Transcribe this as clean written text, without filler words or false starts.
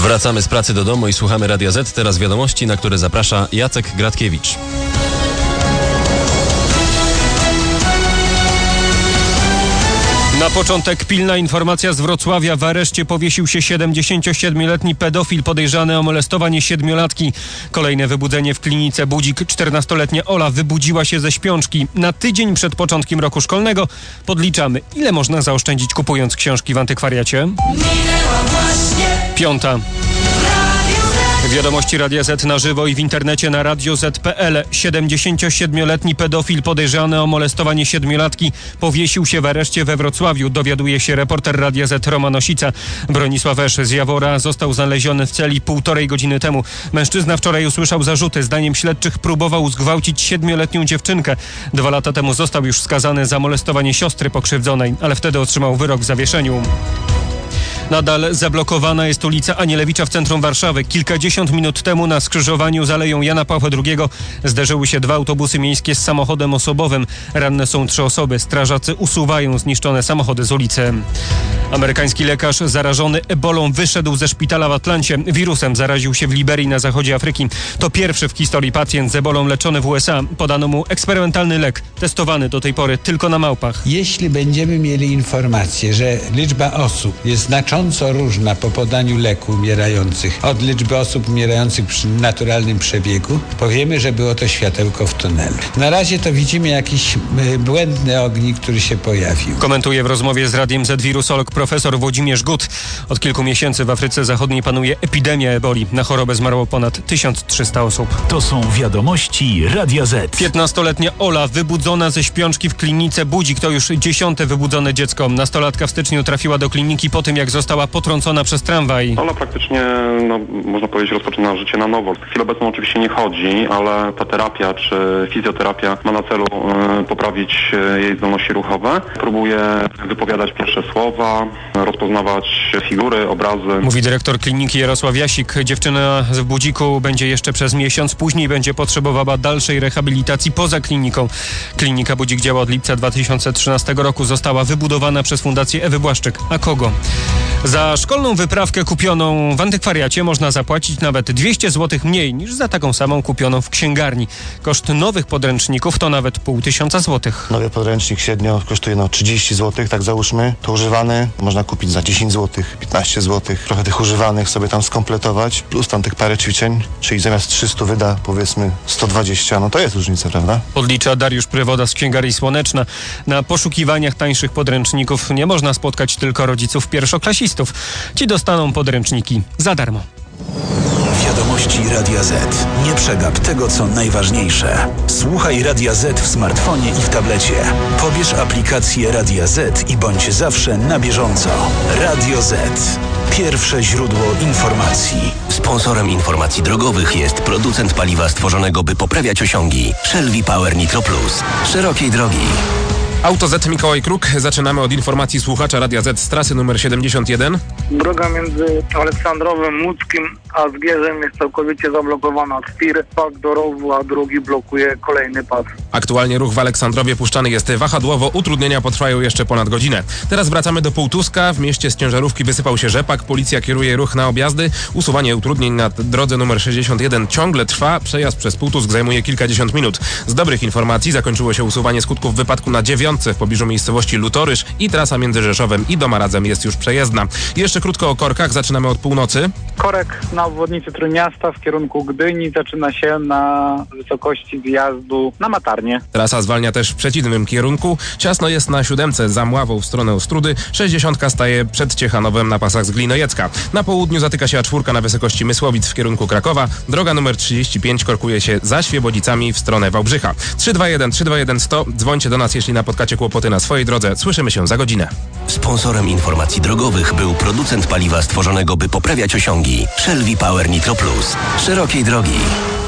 Wracamy z pracy do domu i słuchamy Radia Z. Teraz wiadomości, na które zaprasza Jacek Gratkiewicz. Na początek pilna informacja z Wrocławia. W areszcie powiesił się 77-letni pedofil podejrzany o molestowanie 7-latki. Kolejne wybudzenie w klinice Budzik. 14-letnia Ola wybudziła się ze śpiączki. Na tydzień przed początkiem roku szkolnego podliczamy, ile można zaoszczędzić kupując książki w antykwariacie. 5. Wiadomości Radia Z na żywo i w internecie na radioz.pl. 77-letni pedofil podejrzany o molestowanie 7-latki powiesił się w areszcie we Wrocławiu. Dowiaduje się reporter Radia Z Roman Osica. Bronisław Esz z Jawora został znaleziony w celi 1,5 godziny temu. Mężczyzna wczoraj usłyszał zarzuty. Zdaniem śledczych próbował zgwałcić 7-letnią dziewczynkę. 2 lata temu został już skazany za molestowanie siostry pokrzywdzonej, ale wtedy otrzymał wyrok w zawieszeniu. Nadal zablokowana jest ulica Anielewicza w centrum Warszawy. Kilkadziesiąt minut temu na skrzyżowaniu z Aleją Jana Pawła II zderzyły się 2 autobusy miejskie z samochodem osobowym. Ranne są 3 osoby. Strażacy usuwają zniszczone samochody z ulicy. Amerykański lekarz zarażony ebolą wyszedł ze szpitala w Atlancie. Wirusem zaraził się w Liberii na zachodzie Afryki. To pierwszy w historii pacjent z ebolą leczony w USA. Podano mu eksperymentalny lek, testowany do tej pory tylko na małpach. Jeśli będziemy mieli informację, że liczba osób jest znacząco różna po podaniu leku umierających od liczby osób umierających przy naturalnym przebiegu, powiemy, że było to światełko w tunelu. Na razie to widzimy jakiś błędny ognik, który się pojawił. Komentuje w rozmowie z Radiem Z wirusolog profesor Włodzimierz Gut. Od kilku miesięcy w Afryce Zachodniej panuje epidemia eboli. Na chorobę zmarło ponad 1300 osób. To są wiadomości Radia Z. 15-letnia Ola wybudzona ze śpiączki w klinice Budzik. To już 10. wybudzone dziecko. Nastolatka w styczniu trafiła do kliniki po tym, jak została potrącona przez tramwaj. Ona praktycznie, można powiedzieć, rozpoczyna życie na nowo. W chwilę obecną oczywiście nie chodzi, ale ta terapia czy fizjoterapia ma na celu poprawić jej zdolności ruchowe. Próbuje wypowiadać pierwsze słowa, rozpoznawać figury, obrazy. Mówi dyrektor kliniki Jarosław Jasik. Dziewczyna w Budziku będzie jeszcze przez miesiąc, później będzie potrzebowała dalszej rehabilitacji poza kliniką. Klinika Budzik działa od lipca 2013 roku. Została wybudowana przez Fundację Ewy Błaszczyk. A kogo? Za szkolną wyprawkę kupioną w antykwariacie można zapłacić nawet 200 zł mniej niż za taką samą kupioną w księgarni. Koszt nowych podręczników to nawet 500 zł. Nowy podręcznik średnio kosztuje 30 zł, tak załóżmy. To używany można kupić za 10 zł, 15 zł. Trochę tych używanych sobie tam skompletować, plus tam tych parę ćwiczeń, czyli zamiast 300 wyda powiedzmy 120, no to jest różnica, prawda? Podlicza Dariusz Prywoda z Księgarni Słoneczna. Na poszukiwaniach tańszych podręczników nie można spotkać tylko rodziców pierwszoklasistów. Ci dostaną podręczniki za darmo. Wiadomości Radia Z. Nie przegap tego, co najważniejsze. Słuchaj Radia Z w smartfonie i w tablecie. Pobierz aplikację Radia Z i bądź zawsze na bieżąco. Radio Z. Pierwsze źródło informacji. Sponsorem informacji drogowych jest producent paliwa stworzonego, by poprawiać osiągi. Shell V-Power Nitro Plus. Szerokiej drogi. Auto Z, Mikołaj Kruk. Zaczynamy od informacji słuchacza Radia Z z trasy numer 71. Droga między Aleksandrowem Łódzkim a Zgierzem jest całkowicie zablokowana. TIR, pas do rowu, a drugi blokuje kolejny pas. Aktualnie ruch w Aleksandrowie puszczany jest wahadłowo. Utrudnienia potrwają jeszcze ponad godzinę. Teraz wracamy do Półtuska. W mieście z ciężarówki wysypał się rzepak. Policja kieruje ruch na objazdy. Usuwanie utrudnień na drodze numer 61 ciągle trwa. Przejazd przez Półtusk zajmuje kilkadziesiąt minut. Z dobrych informacji zakończyło się usuwanie skutków wypadku na 9 w pobliżu miejscowości Lutorysz i trasa między Rzeszowem i Domaradzem jest już przejezdna. Jeszcze krótko o korkach. Zaczynamy od północy. Korek na obwodnicy Trójmiasta w kierunku Gdyni zaczyna się na wysokości wjazdu na Matarnię. Trasa zwalnia też w przeciwnym kierunku. Ciasno jest na 7 za Mławą w stronę Ostródy. 60 staje przed Ciechanowem na pasach z Glinojecka. Na południu zatyka się A4 na wysokości Mysłowic w kierunku Krakowa. Droga numer 35 korkuje się za Świebodzicami w stronę Wałbrzycha. 321 100. Dzwońcie do nas, jeśli napotkacie kłopoty na swojej drodze. Słyszymy się za godzinę. Sponsorem informacji drogowych był producent paliwa stworzonego, by poprawiać osiągi. Shell V-Power Nitro Plus. Szerokiej drogi.